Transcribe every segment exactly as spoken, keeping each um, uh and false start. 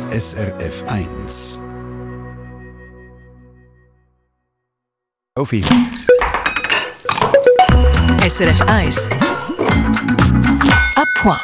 S R F eins. Sophie. S R F eins. À point.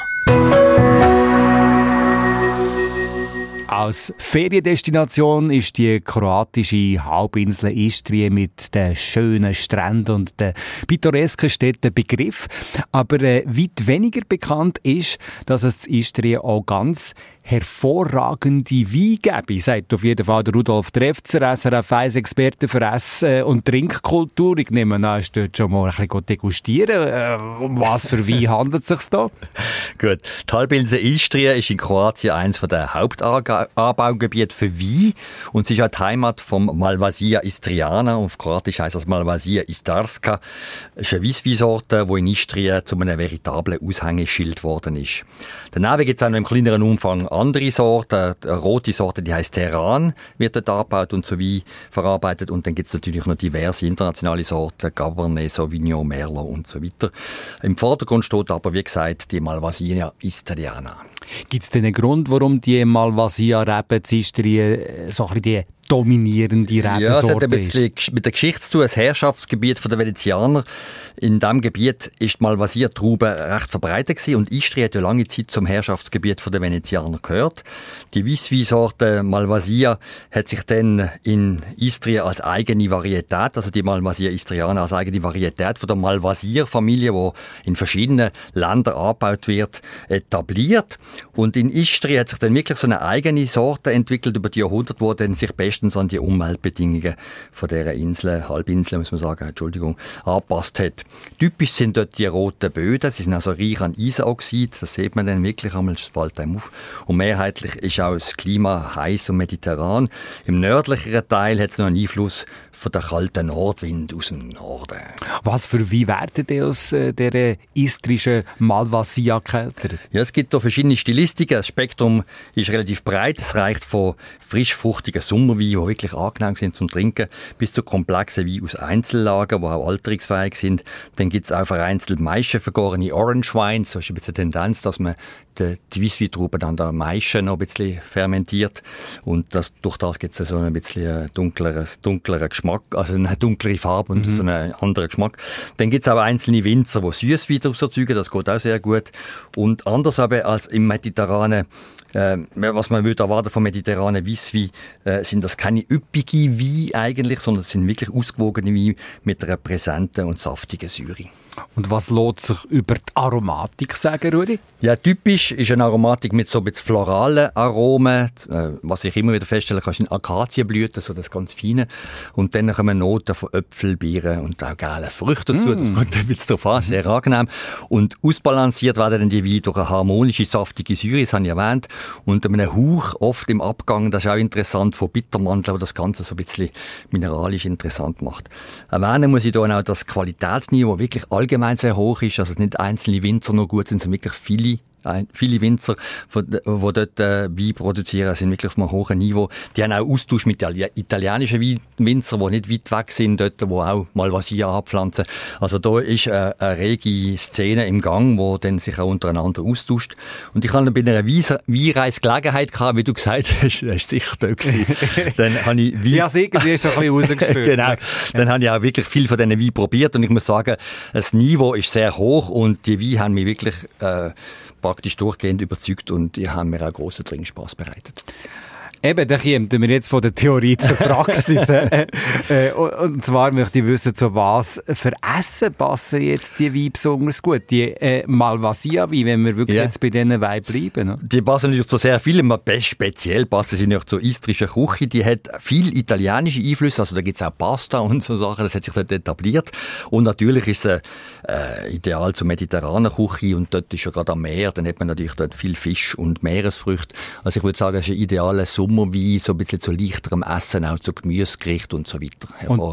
Als Feriendestination ist die kroatische Halbinsel Istrien mit den schönen Stränden und den pittoresken Städten Begriff. Aber äh, weit weniger bekannt ist, dass es in Istrien auch ganz hervorragende Weine gäbe, sagt auf jeden Fall der Rudolf Trefzer, S R F eins Experte für Ess- und Trinkkultur. Ich nehme an, hast du dort schon mal ein bisschen degustieren. Äh, um was für Wein handelt es sich da? Gut. Die Halbinsel Istrien ist in Kroatien eines der Hauptanbaugebiete für Wein und sie ist auch die Heimat vom Malvasia Istriana. Auf Kroatisch heisst das Malvasia Istarska. Das ist eine Weissweinsorte, die in Istrien zu einem veritablen Aushängeschild geworden ist. Daneben gibt es auch noch im kleineren Umfang andere Sorten. Eine rote Sorte, die heisst Teran, wird dort angebaut und so Wein verarbeitet. Und dann gibt es natürlich noch diverse internationale Sorten, Cabernet, Sauvignon, Merlot und so weiter. Im Vordergrund steht aber, wie gesagt, die Malvasia Istriana. Gibt es denn einen Grund, warum die Malvasia-Reben in Istrien so ein bisschen die dominierende Rebensorte ja, es hat ein ist? bisschen mit der Geschichte zu tun. Das Herrschaftsgebiet der Venezianer. In diesem Gebiet ist die Malvasia-Traube recht verbreitet gewesen und Istrien hat ja lange Zeit zum Herrschaftsgebiet der Venezianer gehört. Die Weissweinsorte Malvasia hat sich dann in Istrien als eigene Varietät, also die Malvasia Istriana als eigene Varietät von der Malvasier-Familie, die in verschiedenen Ländern angebaut wird, etabliert. Und in Istrien hat sich dann wirklich so eine eigene Sorte entwickelt über die Jahrhunderte, wo dann sich bestens an die Umweltbedingungen von dieser Insel, Halbinsel, muss man sagen, Entschuldigung, angepasst hat. Typisch sind dort die roten Böden, sie sind also reich an Eisenoxid, das sieht man dann wirklich einmal, das fällt einem auf. Und mehrheitlich ist auch das Klima heiß und mediterran. Im nördlicheren Teil hat es noch einen Einfluss von der kalten Nordwind aus dem Norden. Was für Wein werden denn aus äh, dieser istrischen Malvasia gekeltert? Ja, es gibt da verschiedene Stilistiken. Das Spektrum ist relativ breit. Es reicht von frisch-fruchtigen Sommerweinen, die wirklich angenehm sind zum Trinken, bis zu komplexen Weinen aus Einzellagen, die auch alterungsfähig sind. Dann gibt es auch vereinzelt maischenvergorene Orange Wines. So ist ein bisschen die Tendenz, dass man die, die Weissweintrauben dann der Maischen noch ein bisschen fermentiert. Und das, durch das gibt es so ein bisschen dunkleren, dunkleren Geschmack, also eine dunklere Farbe und mhm. so einen anderen Geschmack. Dann gibt es auch einzelne Winzer, die Süßwein daraus erzeugen, das geht auch sehr gut. Und anders aber als im mediterranen, äh, was man würde erwarten vom mediterranen Weisswein, äh, sind das keine üppige Weine eigentlich, sondern es sind wirklich ausgewogene Weine mit einer präsenten und saftigen Säure. Und was lässt sich über die Aromatik sagen, Rudi? Ja, typisch ist eine Aromatik mit so ein bisschen floralen Aromen. Was ich immer wieder feststellen kann, sind Akazienblüten, so das ganz Feine. Und dann kommen Noten von Äpfel, Beeren und auch gelben Früchten dazu. Mm. Das kommt ein bisschen drauf an, sehr angenehm. Und ausbalanciert werden dann die Weine durch eine harmonische, saftige Säure, das habe ich erwähnt. Und einem Hauch oft im Abgang, das ist auch interessant, von Bittermandeln, das das Ganze so ein bisschen mineralisch interessant macht. Erwähnen muss ich hier auch das Qualitätsniveau, wirklich allgemein sehr hoch ist, also nicht einzelne Winzer nur gut sind, sondern wirklich viele Viele Winzer, die dort äh, Wein produzieren, sind wirklich auf einem hohen Niveau. Die haben auch Austausch mit italienischen Winzern, die nicht weit weg sind, dort, die auch Malvasia abpflanzen. Also da ist äh, eine rege Szene im Gang, die dann sich auch untereinander austauscht. Und ich hatte bei einer Weinreise Gelegenheit gehabt, wie du gesagt hast, das war sicher da gewesen. Dann habe ich Wein... Ja, sicher, die hast du ein bisschen rausgespürt. Genau. Dann habe ich auch wirklich viel von diesen Weinen probiert und ich muss sagen, das Niveau ist sehr hoch und die Weine haben mich wirklich... Äh, praktisch durchgehend überzeugt und die haben mir auch grossen Trinkspass bereitet. Eben, da kommen wir jetzt von der Theorie zur Praxis. äh, äh, und zwar möchte ich wissen, zu was für Essen passen jetzt die Weine besonders gut? Die äh, Malvasia-Weine, wenn wir wirklich yeah. jetzt bei diesen Weinen bleiben. Ne? Die passen natürlich zu sehr vielen, aber speziell passen sie noch zur istrischen Küche. Die hat viel italienische Einflüsse, also da gibt es auch Pasta und so Sachen, das hat sich dort etabliert. Und natürlich ist es äh, ideal zur mediterranen Küche und dort ist ja gerade am Meer, dann hat man natürlich dort viel Fisch und Meeresfrüchte. Also ich würde sagen, es ist ein idealer Sommer wie so ein bisschen zu leichterem Essen, auch zu Gemüsegericht und so weiter. Hervorragend. Und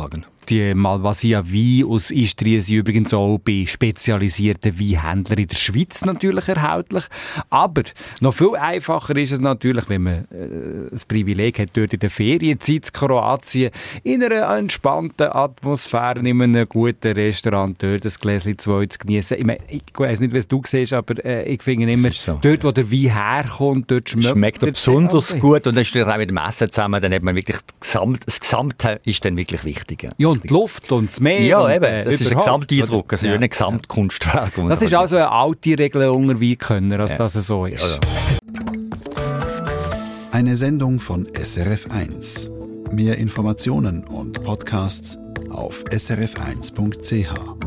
Die Malvasia Wein aus Istrien sind übrigens auch bei spezialisierten Weinhändlern in der Schweiz natürlich erhältlich. Aber noch viel einfacher ist es natürlich, wenn man äh, das Privileg hat, dort in der Ferienzeit in Kroatien in einer entspannten Atmosphäre in einem guten Restaurant dort ein Gläschen zwei zu genießen. Ich, mein, ich weiss nicht, was du siehst, aber äh, ich finde immer, so, dort, wo der Wein herkommt, dort schmeckt, schmeckt er besonders also gut und dann steht er auch mit dem Essen zusammen, dann hat man wirklich das, Gesamt, das Gesamte ist dann wirklich wichtig. Ja, ja und die Luft und das Meer. Ja, und, eben, äh, das ist ein Gesamteindruck, also ja, ein Gesamtkunstwerk. Ja. Das ist also eine alte Regel unter Weinkönner, als ja. das so ist. Ja, ja. Eine Sendung von S R F eins. Mehr Informationen und Podcasts auf s r f eins punkt c h.